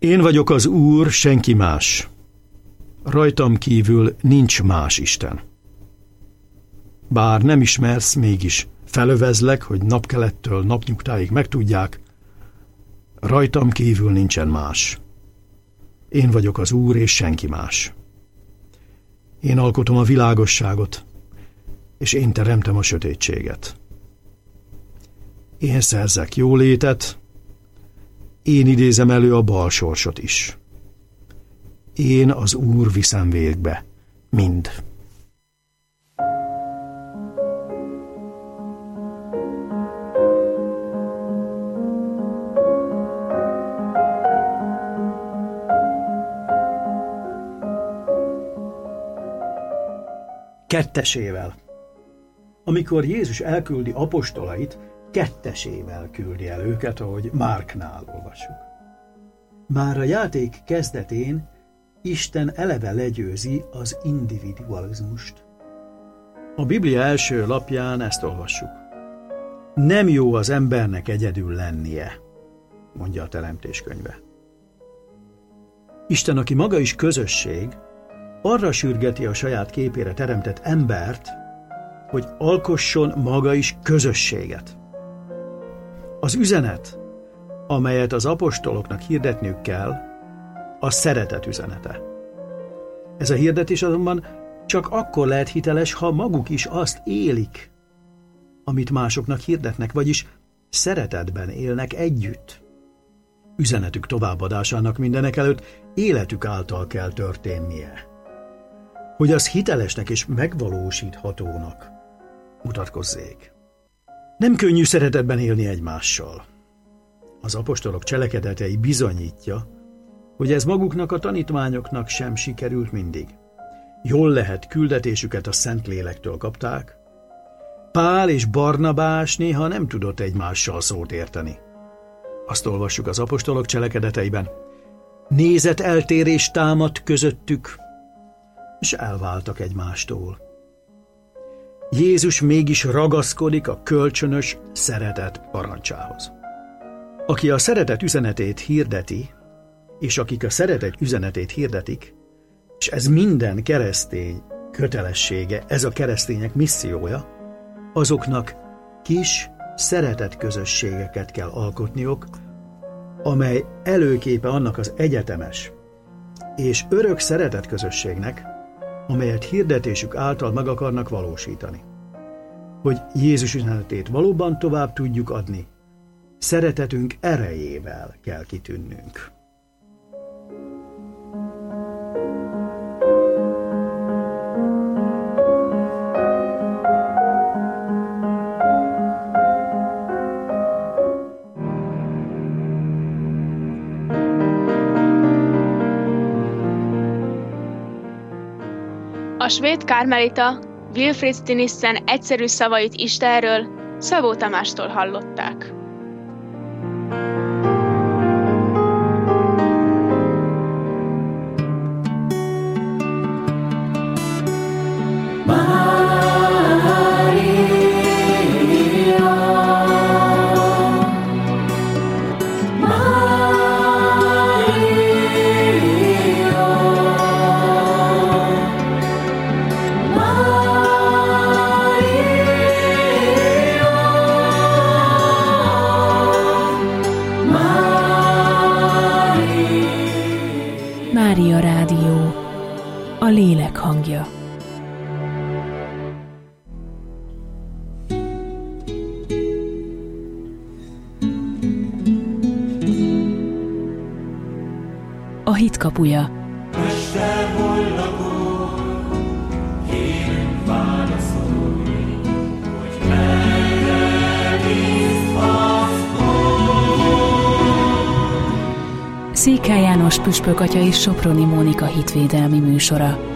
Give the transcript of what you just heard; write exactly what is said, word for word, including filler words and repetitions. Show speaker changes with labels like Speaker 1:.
Speaker 1: Én vagyok az Úr, senki más. Rajtam kívül nincs más Isten. Bár nem ismersz, mégis felövezlek, hogy napkelettől napnyugtáig megtudják, rajtam kívül nincsen más. Én vagyok az Úr, és senki más. Én alkotom a világosságot, és én teremtem a sötétséget. Én szerzek jólétet, én idézem elő a bal sorsot is. Én az Úr viszem végbe mind. Kettesével. Amikor Jézus elküldi apostolait, kettesével küldi el őket, ahogy Márknál olvassuk. Már a játék kezdetén Isten eleve legyőzi az individualizmust. A Biblia első lapján ezt olvassuk. Nem jó az embernek egyedül lennie, mondja a Teremtés könyve. Isten, aki maga is közösség, arra sürgeti a saját képére teremtett embert, hogy alkosson maga is közösséget. Az üzenet, amelyet az apostoloknak hirdetniük kell, a szeretet üzenete. Ez a hirdetés azonban csak akkor lehet hiteles, ha maguk is azt élik, amit másoknak hirdetnek, vagyis szeretetben élnek együtt. Üzenetük továbbadásának mindenek előtt életük által kell történnie, hogy az hitelesnek és megvalósíthatónak mutatkozzék. Nem könnyű szeretetben élni egymással. Az apostolok cselekedetei bizonyítja, hogy ez maguknak a tanítványoknak sem sikerült mindig. Jól lehet, küldetésüket a Szentlélektől kapták. Pál és Barnabás néha nem tudott egymással szót érteni. Azt olvassuk az apostolok cselekedeteiben. Nézeteltérés támadt közöttük, és elváltak egymástól. Jézus mégis ragaszkodik a kölcsönös szeretet parancsához. Aki a szeretet üzenetét hirdeti, és akik a szeretet üzenetét hirdetik, és ez minden keresztény kötelessége, ez a keresztények missziója, azoknak kis szeretetközösségeket kell alkotniuk, amely előképe annak az egyetemes és örök szeretetközösségnek, amelyet hirdetésük által meg akarnak valósítani. Hogy Jézus üzenetét valóban tovább tudjuk adni, szeretetünk erejével kell kitűnnünk.
Speaker 2: A svéd kármelita Wilfrid Stinissen egyszerű szavait Istenről Szabó Tamástól hallották.
Speaker 3: Mária Rádió, a lélek hangja. A hit kapuja.
Speaker 4: Mester, hol lakol, kérünk válaszolni, hogy merre visz
Speaker 3: Székely János püspök atya és Soproni Mónika hitvédelmi műsora.